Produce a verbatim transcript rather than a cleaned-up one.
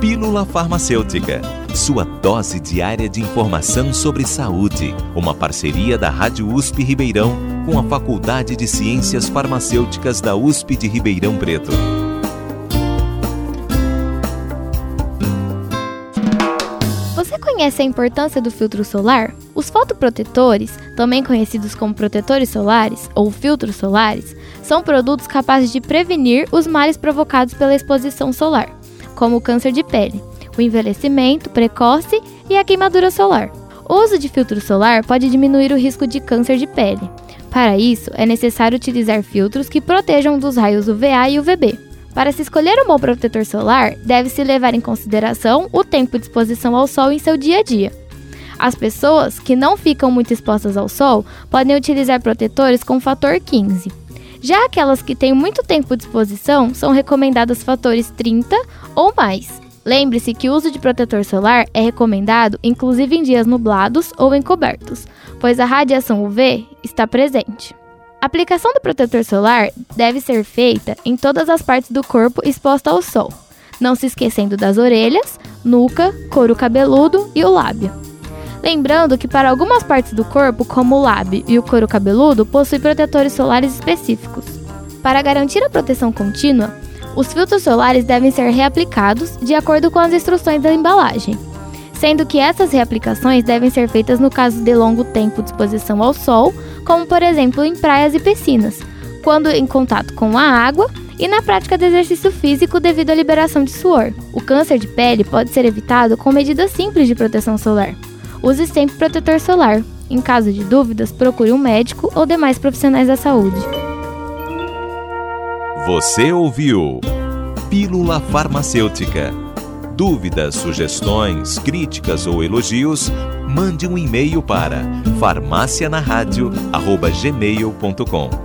Pílula Farmacêutica, sua dose diária de informação sobre saúde. Uma parceria da Rádio U S P Ribeirão com a Faculdade de Ciências Farmacêuticas da U S P de Ribeirão Preto. Você conhece a importância do filtro solar? Os fotoprotetores, também conhecidos como protetores solares ou filtros solares, são produtos capazes de prevenir os males provocados pela exposição solar, como o câncer de pele, o envelhecimento precoce e a queimadura solar. O uso de filtro solar pode diminuir o risco de câncer de pele. Para isso, é necessário utilizar filtros que protejam dos raios U V A e U V B. Para se escolher um bom protetor solar, deve-se levar em consideração o tempo de exposição ao sol em seu dia a dia. As pessoas que não ficam muito expostas ao sol podem utilizar protetores com fator quinze. Já aquelas que têm muito tempo de exposição são recomendadas fatores trinta ou mais. Lembre-se que o uso de protetor solar é recomendado inclusive em dias nublados ou encobertos, pois a radiação U V está presente. A aplicação do protetor solar deve ser feita em todas as partes do corpo exposta ao sol, não se esquecendo das orelhas, nuca, couro cabeludo e o lábio. Lembrando que para algumas partes do corpo, como o lábio e o couro cabeludo, possui protetores solares específicos. Para garantir a proteção contínua, os filtros solares devem ser reaplicados de acordo com as instruções da embalagem, sendo que essas reaplicações devem ser feitas no caso de longo tempo de exposição ao sol, como por exemplo em praias e piscinas, quando em contato com a água e na prática de exercício físico devido à liberação de suor. O câncer de pele pode ser evitado com medidas simples de proteção solar. Use sempre protetor solar. Em caso de dúvidas, procure um médico ou demais profissionais da saúde. Você ouviu Pílula Farmacêutica. Dúvidas, sugestões, críticas ou elogios, mande um e-mail para farmácia na rádio arroba gmail ponto com.